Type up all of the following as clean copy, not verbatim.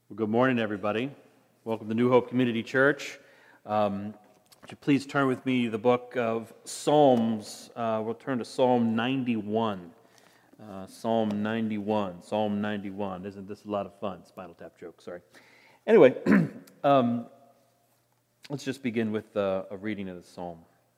Well, good morning, everybody. Welcome to New Hope Community Church. Would you please turn with me to the book of Psalms? We'll turn to Psalm 91. Psalm 91. Isn't this a lot of fun? Spinal Tap joke, sorry. Anyway, let's just begin with a reading of the psalm.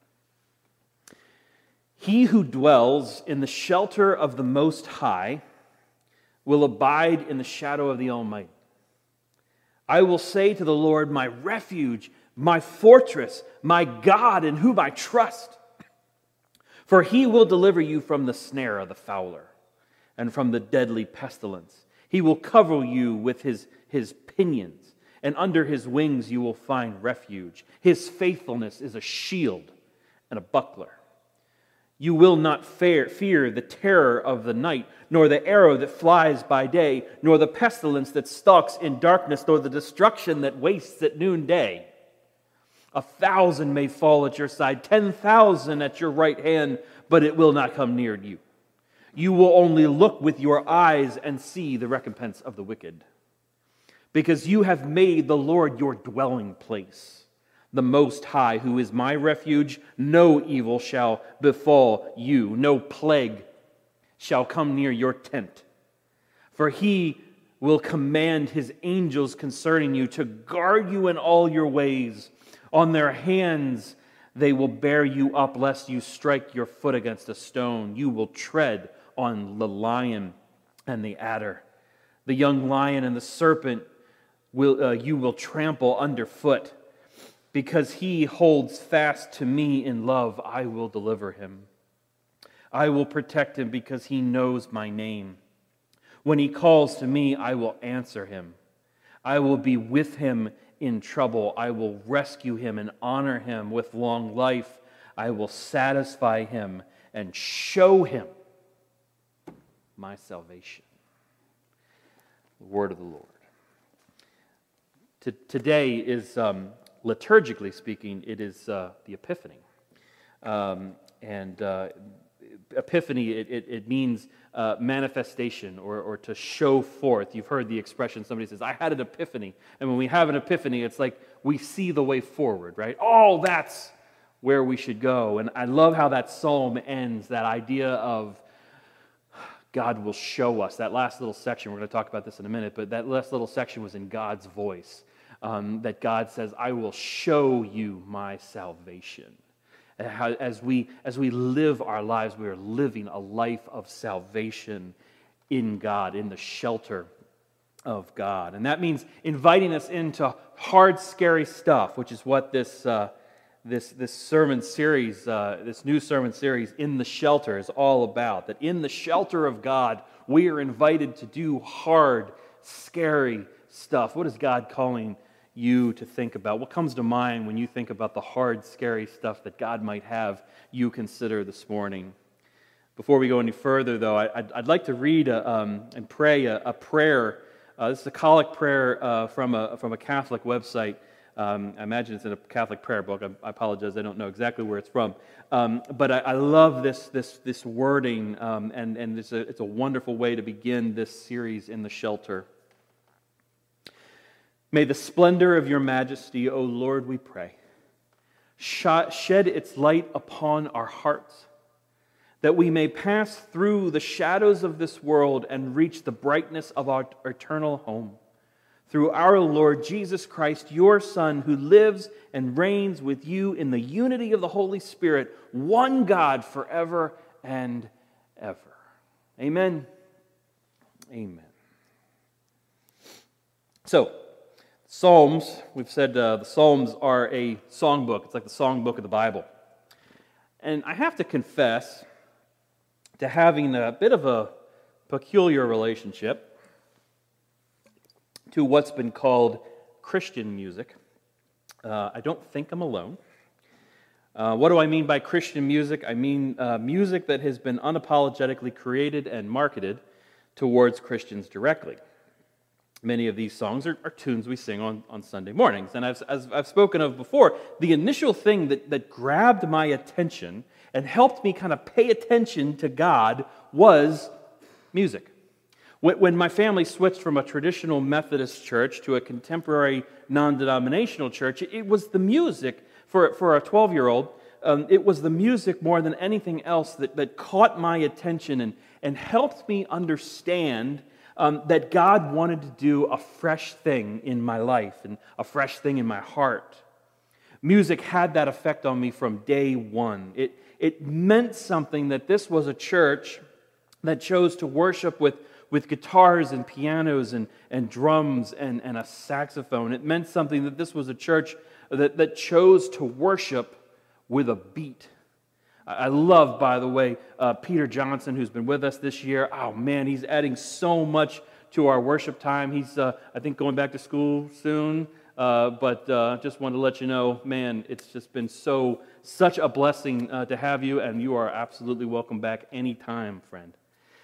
He who dwells in the shelter of the Most High will abide in the shadow of the Almighty. I will say to the Lord, my refuge, my fortress, my God in whom I trust. For he will deliver you from the snare of the fowler and from the deadly pestilence. He will cover you with his pinions, and under his wings you will find refuge. His faithfulness is a shield and a buckler. You will not fear the terror of the night, nor the arrow that flies by day, nor the pestilence that stalks in darkness, nor the destruction that wastes at noonday. 1,000 may fall at your side, 10,000 at your right hand, but it will not come near you. You will only look with your eyes and see the recompense of the wicked. Because you have made the Lord your dwelling place, the Most High, who is my refuge, no evil shall befall you, no plague shall come near your tent. For he will command his angels concerning you to guard you in all your ways. On their hands they will bear you up, lest you strike your foot against a stone. You will tread on the lion and the adder. The young lion and the serpent you will trample underfoot. Because he holds fast to me in love, I will deliver him. I will protect him because he knows my name. When he calls to me, I will answer him. I will be with him in trouble. I will rescue him and honor him with long life. I will satisfy him and show him my salvation. The word of the Lord. Today is... liturgically speaking, it is the Epiphany. Epiphany, it means manifestation or to show forth. You've heard the expression, somebody says, I had an epiphany. And when we have an epiphany, it's like we see the way forward, right? Oh, that's where we should go. And I love how that psalm ends, that idea of God will show us. That last little section, we're going to talk about this in a minute, but that last little section was in God's voice. That God says, I will show you my salvation. As we live our lives, we are living a life of salvation in God, in the shelter of God. And that means inviting us into hard, scary stuff, which is what this sermon series, this new sermon series, In the Shelter, is all about. That in the shelter of God, we are invited to do hard, scary stuff. What is God calling you to think about? What comes to mind when you think about the hard, scary stuff that God might have you consider this morning? Before we go any further, though, I'd like to read and pray a prayer. This is a collect prayer from a Catholic website. I imagine it's in a Catholic prayer book. I apologize, I don't know exactly where it's from. But I love this wording, and it's a wonderful way to begin this series, In the Shelter. May the splendor of your majesty, O Lord, we pray, shed its light upon our hearts, that we may pass through the shadows of this world and reach the brightness of our eternal home. Through our Lord Jesus Christ, your Son, who lives and reigns with you in the unity of the Holy Spirit, one God forever and ever. Amen. Amen. So, Psalms, we've said the Psalms are a songbook. It's like the songbook of the Bible. And I have to confess to having a bit of a peculiar relationship to what's been called Christian music. I don't think I'm alone. What do I mean by Christian music? I mean music that has been unapologetically created and marketed towards Christians directly. Many of these songs are tunes we sing on Sunday mornings. And as I've spoken of before, the initial thing that grabbed my attention and helped me kind of pay attention to God was music. When my family switched from a traditional Methodist church to a contemporary non-denominational church, it was the music, for a 12-year-old, it was the music more than anything else that caught my attention and helped me understand that God wanted to do a fresh thing in my life and a fresh thing in my heart. Music had that effect on me from day one. It meant something that this was a church that chose to worship with guitars and pianos and drums and a saxophone. It meant something that this was a church that chose to worship with a beat. I love, by the way, Peter Johnson, who's been with us this year. Oh man, he's adding so much to our worship time. He's, I think, going back to school soon. But just wanted to let you know, man, it's just been such a blessing to have you, and you are absolutely welcome back anytime, friend.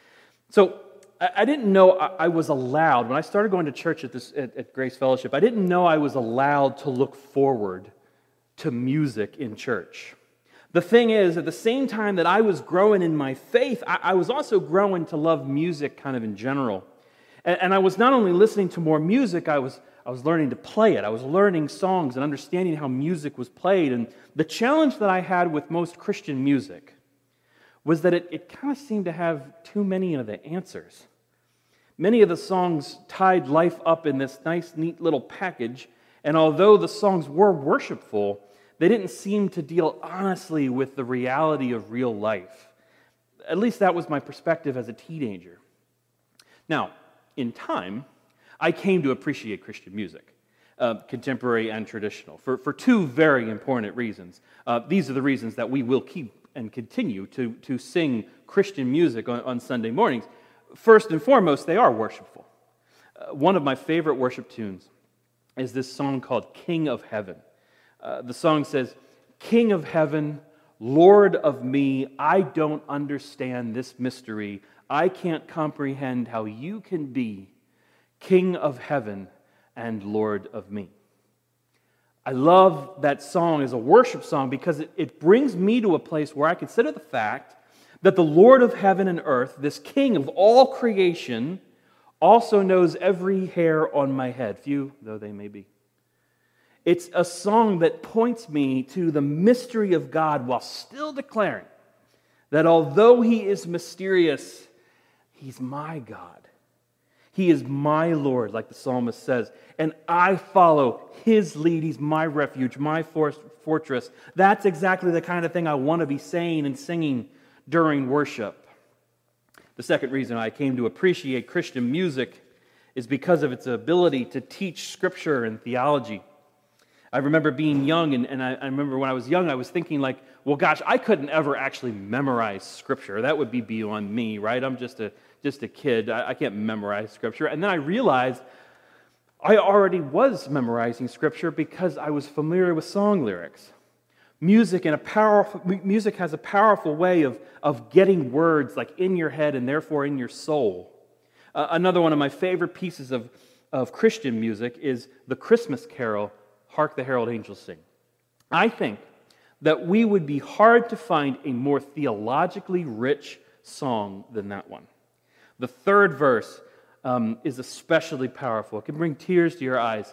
So I didn't know I was allowed, when I started going to church at Grace Fellowship, I didn't know I was allowed to look forward to music in church. The thing is, at the same time that I was growing in my faith, I was also growing to love music kind of in general. And I was not only listening to more music, I was learning to play it. I was learning songs and understanding how music was played. And the challenge that I had with most Christian music was that it kind of seemed to have too many of the answers. Many of the songs tied life up in this nice, neat little package, and although the songs were worshipful, they didn't seem to deal honestly with the reality of real life. At least that was my perspective as a teenager. Now, in time, I came to appreciate Christian music, contemporary and traditional, for two very important reasons. These are the reasons that we will keep and continue to sing Christian music on Sunday mornings. First and foremost, they are worshipful. One of my favorite worship tunes is this song called King of Heaven. The song says, "King of heaven, Lord of me, I don't understand this mystery. I can't comprehend how you can be King of heaven and Lord of me." I love that song as a worship song because it brings me to a place where I consider the fact that the Lord of heaven and earth, this King of all creation, also knows every hair on my head, few though they may be. It's a song that points me to the mystery of God while still declaring that although He is mysterious, He's my God. He is my Lord, like the psalmist says, and I follow His lead. He's my refuge, my fortress. That's exactly the kind of thing I want to be saying and singing during worship. The second reason I came to appreciate Christian music is because of its ability to teach Scripture and theology. I remember being young, and I remember when I was young, I was thinking like, well, gosh, I couldn't ever actually memorize Scripture. That would be beyond me, right? I'm just a kid. I can't memorize Scripture. And then I realized I already was memorizing Scripture because I was familiar with song lyrics. Music has a powerful way of getting words like in your head and therefore in your soul. Another one of my favorite pieces of Christian music is the Christmas carol, "Hark the Herald Angels Sing." I think that we would be hard to find a more theologically rich song than that one. The third verse is especially powerful. It can bring tears to your eyes.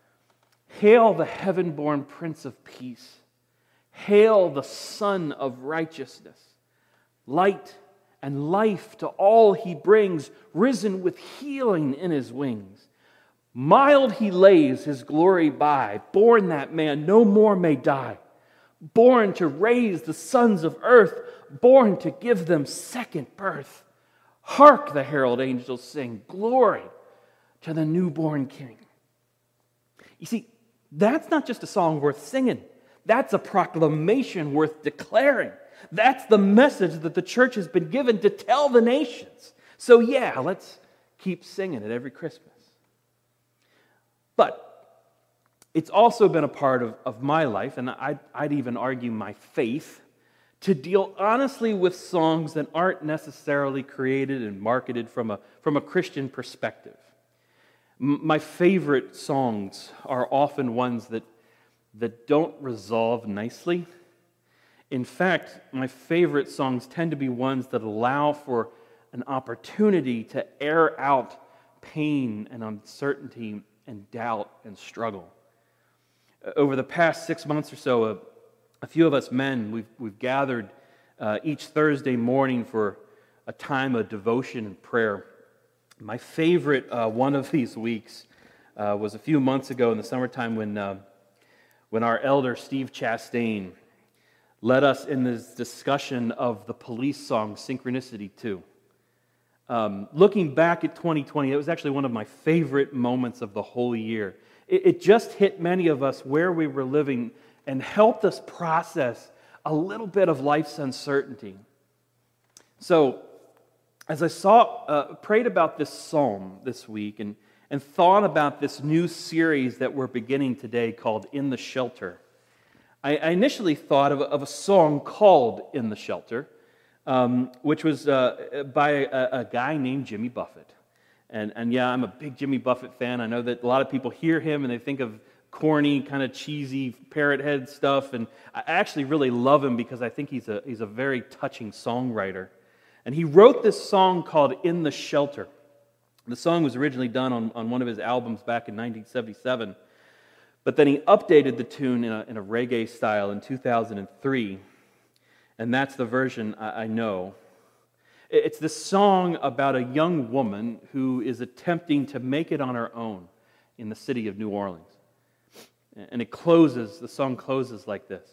"Hail the heaven-born Prince of Peace. Hail the Son of Righteousness. Light and life to all He brings, risen with healing in His wings. Mild He lays His glory by, born that man no more may die. Born to raise the sons of earth, born to give them second birth. Hark the herald angels sing, glory to the newborn King." You see, that's not just a song worth singing. That's a proclamation worth declaring. That's the message that the church has been given to tell the nations. So yeah, let's keep singing it every Christmas. But it's also been a part of my life, and I'd even argue my faith, to deal honestly with songs that aren't necessarily created and marketed from a Christian perspective. My favorite songs are often ones that don't resolve nicely. In fact, my favorite songs tend to be ones that allow for an opportunity to air out pain and uncertainty and doubt and struggle. Over the past 6 months or so, a few of us men, we've gathered each Thursday morning for a time of devotion and prayer. My favorite one of these weeks was a few months ago in the summertime when our elder Steve Chastain led us in this discussion of the Police song Synchronicity 2. Looking back at 2020, it was actually one of my favorite moments of the whole year. It just hit many of us where we were living and helped us process a little bit of life's uncertainty. So, as I prayed about this psalm this week and thought about this new series that we're beginning today called In the Shelter, I initially thought of a song called In the Shelter, which was by a guy named Jimmy Buffett. And yeah, I'm a big Jimmy Buffett fan. I know that a lot of people hear him and they think of corny, kind of cheesy parrot head stuff. And I actually really love him because I think he's a very touching songwriter. And he wrote this song called In the Shelter. The song was originally done on one of his albums back in 1977. But then he updated the tune in a reggae style in 2003. And that's the version I know. It's this song about a young woman who is attempting to make it on her own in the city of New Orleans. And the song closes like this.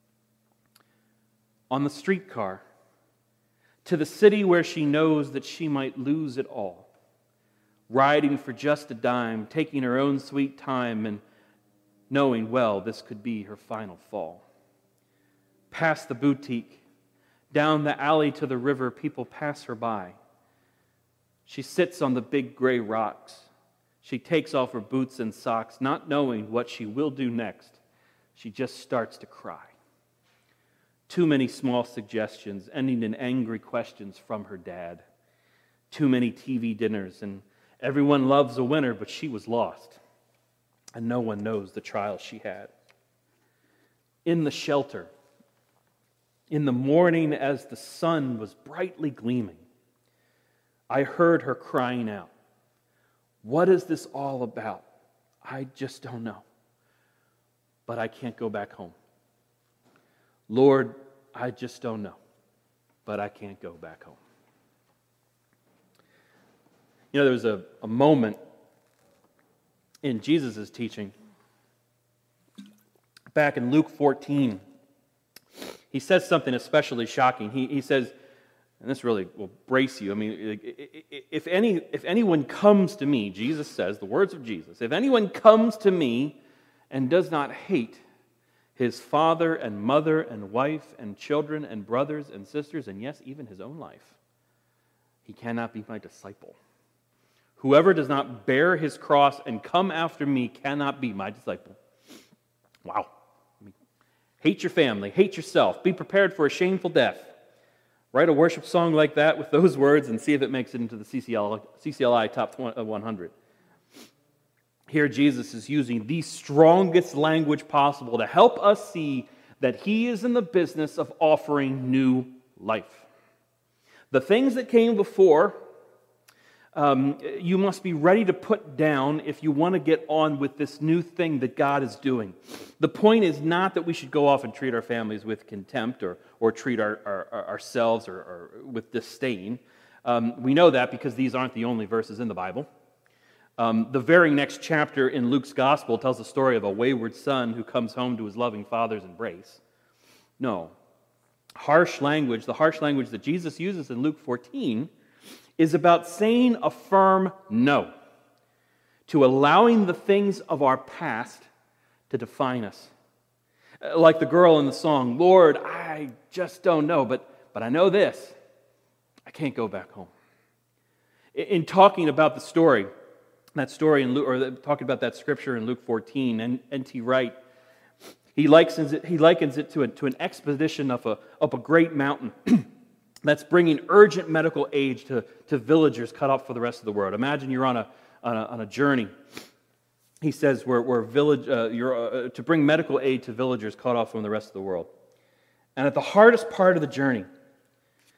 On the streetcar, to the city where she knows that she might lose it all, riding for just a dime, taking her own sweet time and knowing well this could be her final fall. Past the boutique, down the alley to the river, people pass her by. She sits on the big gray rocks. She takes off her boots and socks, not knowing what she will do next. She just starts to cry. Too many small suggestions, ending in angry questions from her dad. Too many TV dinners, and everyone loves a winner, but she was lost. And no one knows the trials she had. In the shelter, in the morning as the sun was brightly gleaming, I heard her crying out, "What is this all about? I just don't know. But I can't go back home. Lord, I just don't know. But I can't go back home." You know, there was a moment in Jesus' teaching back in Luke 14. He says something especially shocking. He says, and this really will brace you. I mean, if anyone comes to me, Jesus says, the words of Jesus, if anyone comes to me and does not hate his father and mother and wife and children and brothers and sisters, and yes, even his own life, he cannot be my disciple. Whoever does not bear his cross and come after me cannot be my disciple. Wow. Hate your family, hate yourself, be prepared for a shameful death. Write a worship song like that with those words and see if it makes it into the CCLI Top 100. Here Jesus is using the strongest language possible to help us see that he is in the business of offering new life. The things that came before, you must be ready to put down if you want to get on with this new thing that God is doing. The point is not that we should go off and treat our families with contempt or treat ourselves or with disdain. We know that because these aren't the only verses in the Bible. The very next chapter in Luke's gospel tells the story of a wayward son who comes home to his loving father's embrace. No. The harsh language that Jesus uses in Luke 14 is about saying a firm no to allowing the things of our past to define us. Like the girl in the song, "Lord, I just don't know, but I know this. I can't go back home." In talking about the story, talking about that scripture in Luke 14, and N.T. Wright, he likens it to an expedition up a great mountain that's bringing urgent medical aid to villagers cut off for the rest of the world. Imagine you're on a journey. He says you're to bring medical aid to villagers cut off from the rest of the world. And at the hardest part of the journey,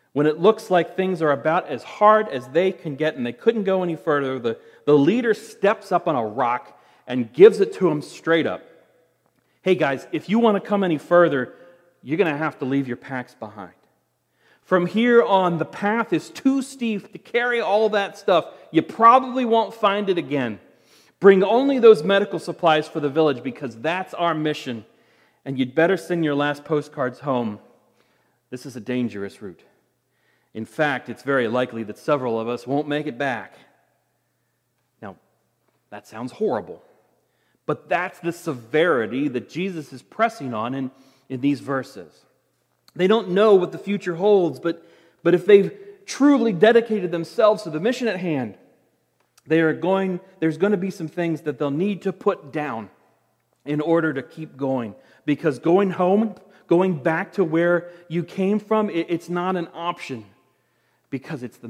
When it looks like things are about as hard as they can get and they couldn't go any further, the leader steps up on a rock and gives it to them straight up. Hey guys, if you want to come any further, you're going to have to leave your packs behind. From here on, the path is too steep to carry all that stuff. You probably won't find it again. Bring only those medical supplies for the village because that's our mission. And you'd better send your last postcards home. This is a dangerous route. In fact, it's very likely that several of us won't make it back. Now, that sounds horrible. But that's the severity that Jesus is pressing on in these verses. They don't know what the future holds, but if they've truly dedicated themselves to the mission at hand, there's going to be some things that they'll need to put down in order to keep going. Because going home, going back to where you came from, it's not an option because it's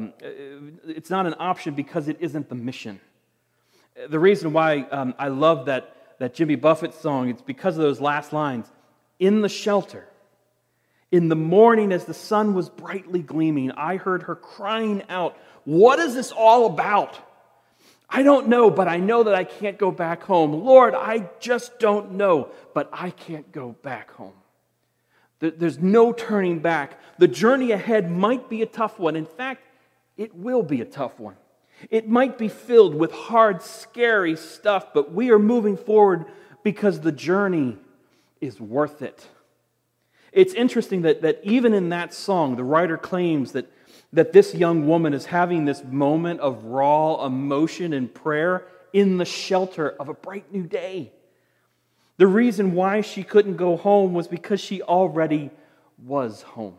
not an option because it isn't the mission. The reason why I love that Jimmy Buffett song, it's because of those last lines. In the shelter, in the morning as the sun was brightly gleaming, I heard her crying out, "What is this all about? I don't know, but I know that I can't go back home. Lord, I just don't know, but I can't go back home." There's no turning back. The journey ahead might be a tough one. In fact, it will be a tough one. It might be filled with hard, scary stuff, but we are moving forward because the journey is worth it. It's interesting that even in that song, the writer claims that this young woman is having this moment of raw emotion and prayer in the shelter of a bright new day. The reason why she couldn't go home was because she already was home.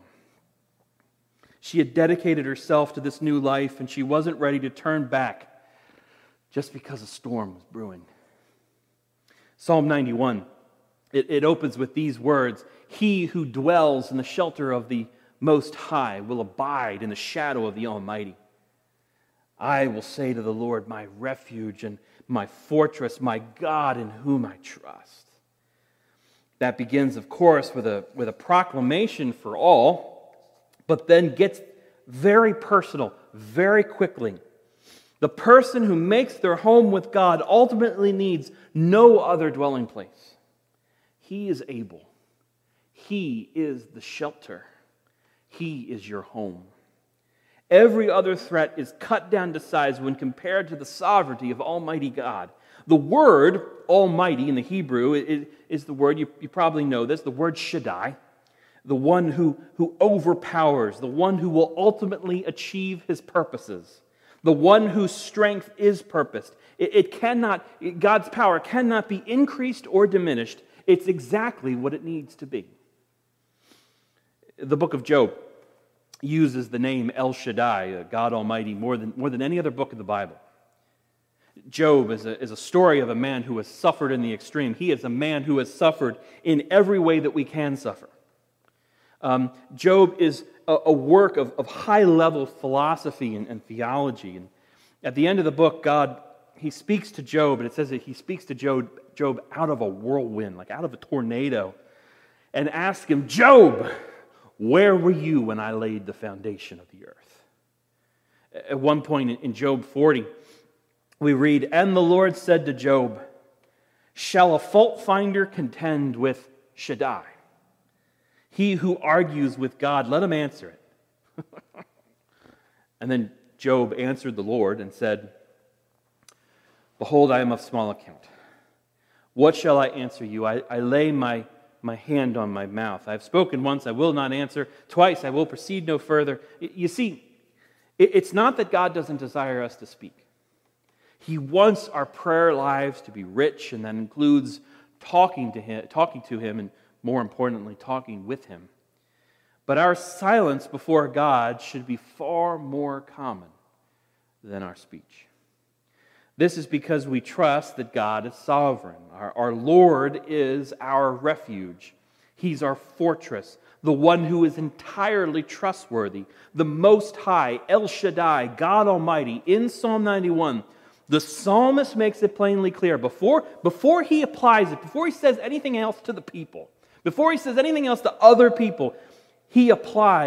She had dedicated herself to this new life, and she wasn't ready to turn back just because a storm was brewing. Psalm 91, it opens with these words, "He who dwells in the shelter of the Most High will abide in the shadow of the Almighty. I will say to the Lord, my refuge and my fortress, my God in whom I trust." That begins, of course, with a proclamation for all, but then gets very personal very quickly. The person who makes their home with God ultimately needs no other dwelling place. He is able. He is the shelter. He is your home. Every other threat is cut down to size when compared to the sovereignty of Almighty God. The word Almighty in the Hebrew is the word, you probably know this, the word Shaddai, the one who overpowers, the one who will ultimately achieve his purposes, the one whose strength is purposed. God's power cannot be increased or diminished. It's exactly what it needs to be. The book of Job uses the name El Shaddai, God Almighty, more than any other book in the Bible. Job is a story of a man who has suffered in the extreme. He is a man who has suffered in every way that we can suffer. Job is a work of high-level philosophy and theology. And at the end of the book, God, he speaks to Job, and it says that he speaks to Job out of a whirlwind, like out of a tornado, and asks him, "Job, where were you when I laid the foundation of the earth?" At one point in Job 40, we read, "And the Lord said to Job, shall a fault finder contend with Shaddai? He who argues with God, let him answer it." And then Job answered the Lord and said, "Behold, I am of small account. What shall I answer you? I lay my hand on my mouth. I have spoken once, I will not answer. Twice, I will proceed no further." You see, it's not that God doesn't desire us to speak. He wants our prayer lives to be rich, and that includes talking to him, and more importantly, talking with him. But our silence before God should be far more common than our speech. This is because we trust that God is sovereign. Our Lord is our refuge. He's our fortress, the one who is entirely trustworthy, the Most High, El Shaddai, God Almighty. In Psalm 91, the psalmist makes it plainly clear, before he applies it, before he says anything else to the people, before he says anything else to other people, he applies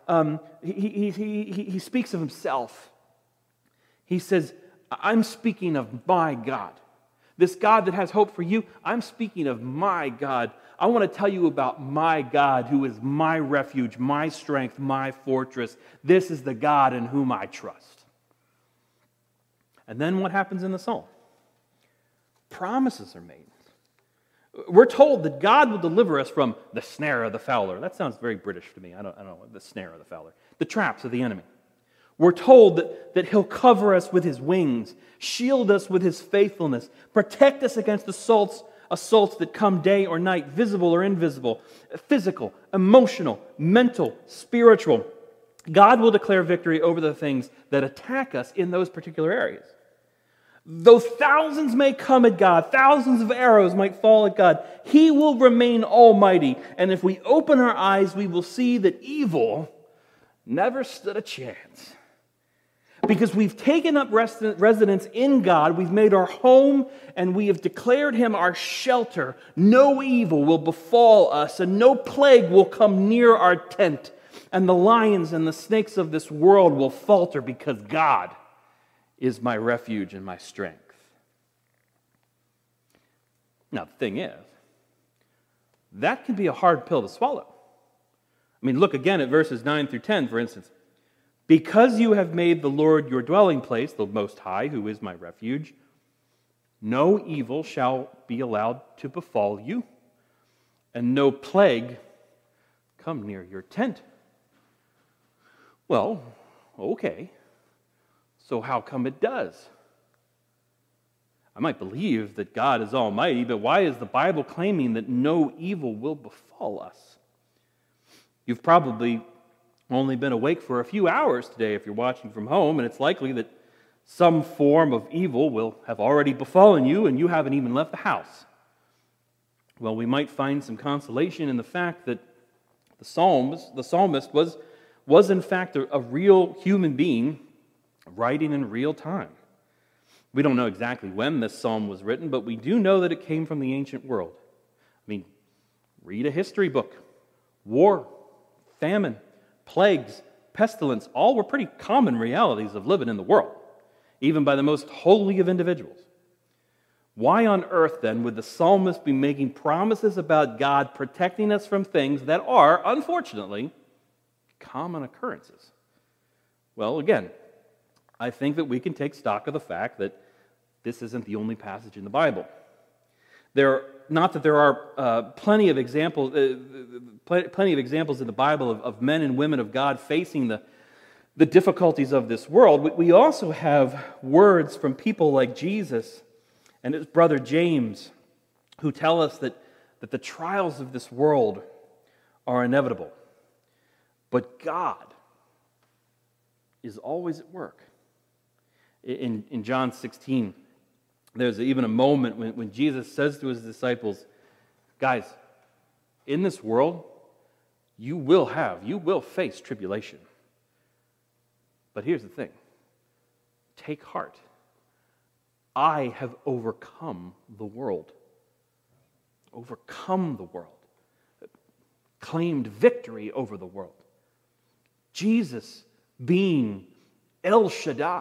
he speaks of himself. He says, I'm speaking of my God. This God that has hope for you, I'm speaking of my God. I want to tell you about my God who is my refuge, my strength, my fortress. This is the God in whom I trust. And then what happens in the psalm? Promises are made. We're told that God will deliver us from the snare of the fowler. That sounds very British to me. I don't know, the snare of the fowler. The traps of the enemy. We're told that he'll cover us with his wings, shield us with his faithfulness, protect us against assaults that come day or night, visible or invisible, physical, emotional, mental, spiritual. God will declare victory over the things that attack us in those particular areas. Though thousands may come at God, thousands of arrows might fall at God, he will remain almighty. And if we open our eyes, we will see that evil never stood a chance. Because we've taken up residence in God, we've made our home, and we have declared him our shelter. No evil will befall us, and no plague will come near our tent. And the lions and the snakes of this world will falter, because God is my refuge and my strength. Now, the thing is, that can be a hard pill to swallow. I mean, look again at verses 9 through 10, for instance. Because you have made the Lord your dwelling place, the Most High, who is my refuge, no evil shall be allowed to befall you, and no plague come near your tent. Well, okay. So how come it does? I might believe that God is almighty, but why is the Bible claiming that no evil will befall us? You've probably only been awake for a few hours today if you're watching from home, and it's likely that some form of evil will have already befallen you and you haven't even left the house. Well, we might find some consolation in the fact that the psalmist was in fact a real human being writing in real time. We don't know exactly when this psalm was written, but we do know that it came from the ancient world. I mean, read a history book. War, famine, plagues, pestilence, all were pretty common realities of living in the world, even by the most holy of individuals. Why on earth, then, would the psalmist be making promises about God protecting us from things that are, unfortunately, common occurrences? Well, again, I think that we can take stock of the fact that this isn't the only passage in the Bible. Not that there are plenty of examples in the Bible of men and women of God facing the difficulties of this world. We also have words from people like Jesus and his brother James who tell us that the trials of this world are inevitable. But God is always at work. In John 16, there's even a moment when Jesus says to his disciples, guys, in this world, you will face tribulation. But here's the thing. Take heart. I have overcome the world. Overcome the world. Claimed victory over the world. Jesus being El Shaddai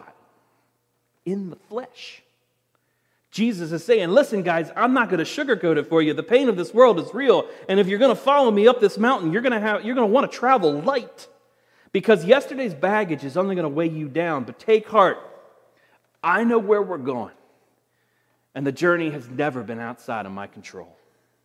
in the flesh. Jesus is saying, listen guys, I'm not going to sugarcoat it for you. The pain of this world is real. And if you're going to follow me up this mountain, you're going to want to travel light. Because yesterday's baggage is only going to weigh you down. But take heart. I know where we're going. And the journey has never been outside of my control.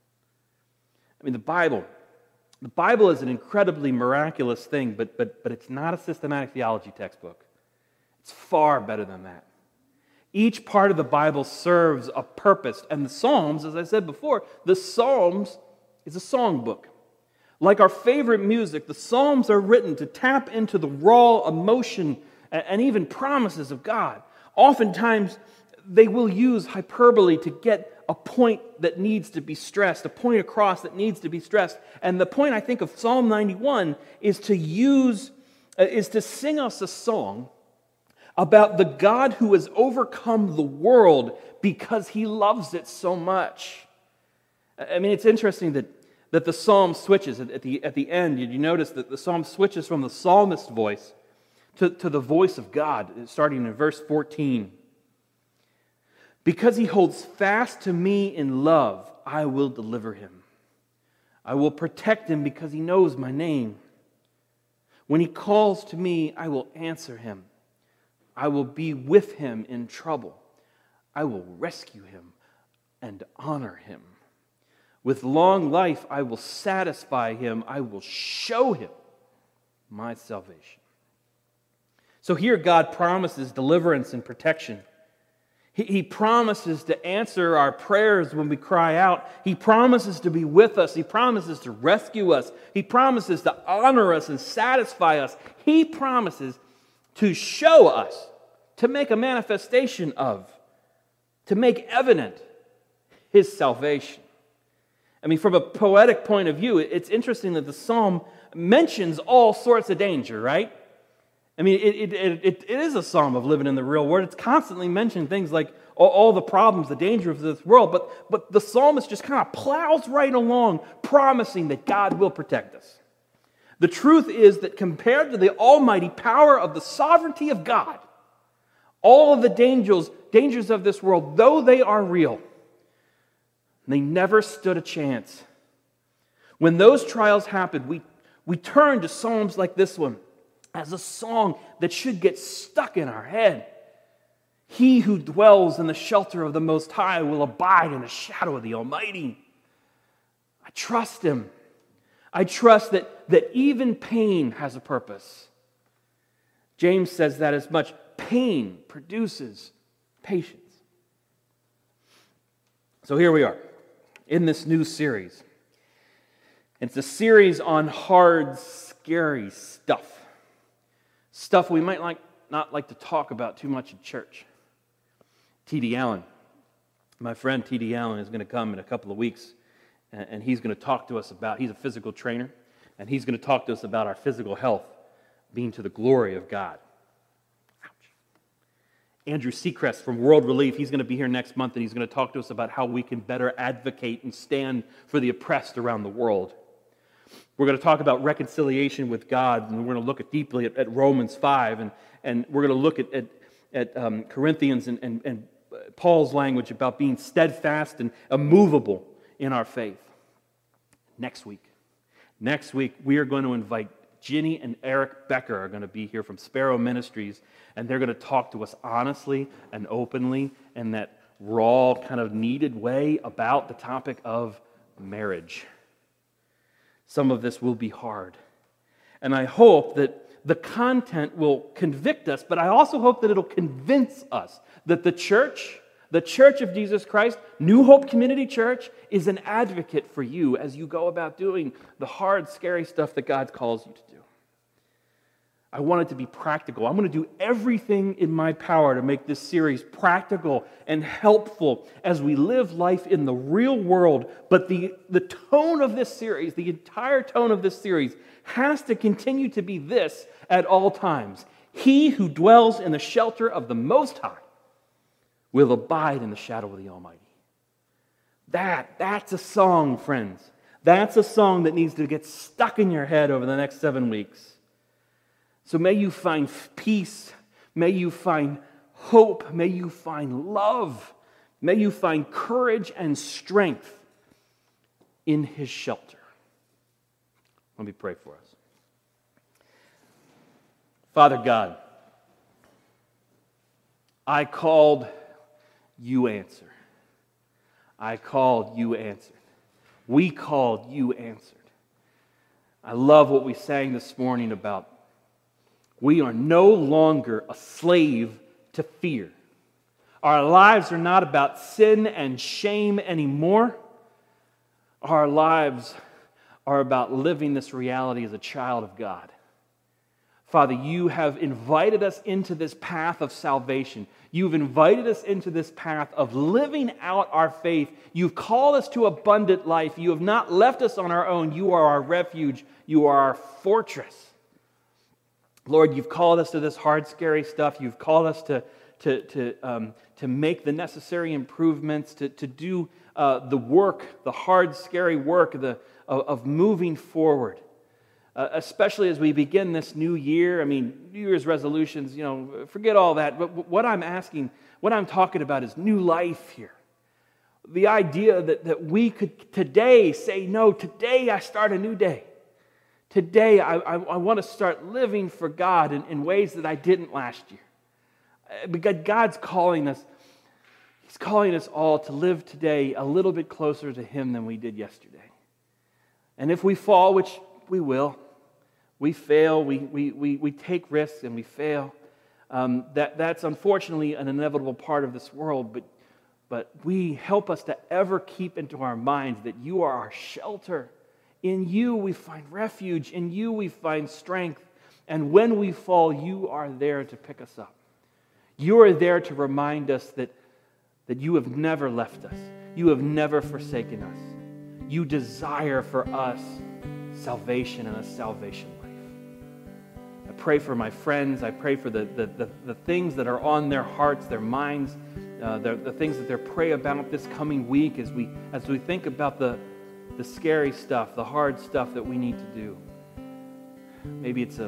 I mean, the Bible is an incredibly miraculous thing, but it's not a systematic theology textbook. It's far better than that. Each part of the Bible serves a purpose. And the Psalms, as I said before, the Psalms is a songbook. Like our favorite music, the Psalms are written to tap into the raw emotion and even promises of God. Oftentimes, they will use hyperbole to get a point that needs to be stressed, a point across that needs to be stressed. And the point, I think, of Psalm 91 is to sing us a song about the God who has overcome the world because he loves it so much. I mean, it's interesting that the psalm switches at the end. Did you notice that the psalm switches from the psalmist's voice to the voice of God, starting in verse 14? Because he holds fast to me in love, I will deliver him. I will protect him because he knows my name. When he calls to me, I will answer him. I will be with him in trouble. I will rescue him and honor him. With long life, I will satisfy him. I will show him my salvation. So here God promises deliverance and protection. He promises to answer our prayers when we cry out. He promises to be with us. He promises to rescue us. He promises to honor us and satisfy us. He promises to show us, to make a manifestation of, to make evident His salvation. I mean, from a poetic point of view, it's interesting that the psalm mentions all sorts of danger, right? I mean, it is a psalm of living in the real world. It's constantly mentioning things like all the problems, the danger of this world, but the psalmist just kind of plows right along, promising that God will protect us. The truth is that compared to the almighty power of the sovereignty of God, all of the dangers of this world, though they are real, they never stood a chance. When those trials happened, we turn to psalms like this one as a song that should get stuck in our head. He who dwells in the shelter of the Most High will abide in the shadow of the Almighty. I trust Him. I trust that even pain has a purpose. James says that as much. Pain produces patience. So here we are in this new series. It's a series on hard, scary stuff. Stuff we might not like to talk about too much in church. T.D. Allen, my friend T.D. Allen, is going to come in a couple of weeks, and he's going to talk to us about, he's a physical trainer, and he's going to talk to us about our physical health being to the glory of God. Ouch. Andrew Seacrest from World Relief, he's going to be here next month, and he's going to talk to us about how we can better advocate and stand for the oppressed around the world. We're going to talk about reconciliation with God, and we're going to look deeply at Romans 5, and we're going to look at Corinthians and Paul's language about being steadfast and immovable in our faith. Next week, we are going to invite Ginny and Eric Becker are going to be here from Sparrow Ministries, and they're going to talk to us honestly and openly in that raw, kind of needed way about the topic of marriage. Some of this will be hard. And I hope that the content will convict us, but I also hope that it'll convince us that the Church of Jesus Christ, New Hope Community Church, is an advocate for you as you go about doing the hard, scary stuff that God calls you to do. I want it to be practical. I'm going to do everything in my power to make this series practical and helpful as we live life in the real world. But the tone of this series, the entire tone of this series, has to continue to be this at all times. He who dwells in the shelter of the Most High will abide in the shadow of the Almighty. That's a song, friends. That's a song that needs to get stuck in your head over the next 7 weeks. So may you find peace, may you find hope, may you find love, may you find courage and strength in His shelter. Let me pray for us. Father God, I called, you answered. I called, you answered. We called, you answered. I love what we sang this morning about we are no longer a slave to fear. Our lives are not about sin and shame anymore. Our lives are about living this reality as a child of God. Father, you have invited us into this path of salvation. You've invited us into this path of living out our faith. You've called us to abundant life. You have not left us on our own. You are our refuge. You are our fortress. Lord, you've called us to this hard, scary stuff. You've called us to make the necessary improvements, to do the work, the hard, scary work of moving forward. Especially as we begin this new year. I mean, New Year's resolutions, forget all that. But what I'm talking about is new life here. The idea that we could today say, no, today I start a new day. Today I want to start living for God in ways that I didn't last year. Because God's calling us. He's calling us all to live today a little bit closer to Him than we did yesterday. And if we fall, which we will, we fail, we take risks and we fail. That's unfortunately an inevitable part of this world, but we help us to ever keep into our minds that you are our shelter. In you we find refuge. In you we find strength. And when we fall, you are there to pick us up. You are there to remind us that you have never left us. You have never forsaken us. You desire for us salvation and a salvation life. I pray for my friends. I pray for the things that are on their hearts, their minds, the things that they're praying about this coming week as we think about the scary stuff, the hard stuff that we need to do. Maybe it's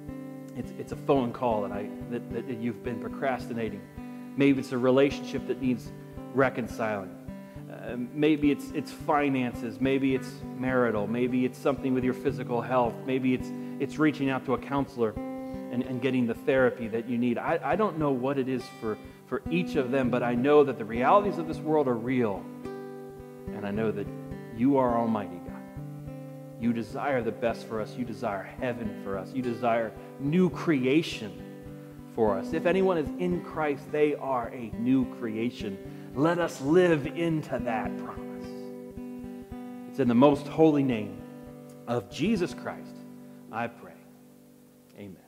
a phone call that you've been procrastinating. Maybe it's a relationship that needs reconciling. Maybe it's finances. Maybe it's marital. Maybe it's something with your physical health. Maybe it's reaching out to a counselor and getting the therapy that you need. I don't know what it is for each of them, but I know that the realities of this world are real. And I know that you are Almighty God. You desire the best for us. You desire heaven for us. You desire new creation for us. If anyone is in Christ, they are a new creation. Let us live into that promise. It's in the most holy name of Jesus Christ, I pray. Amen.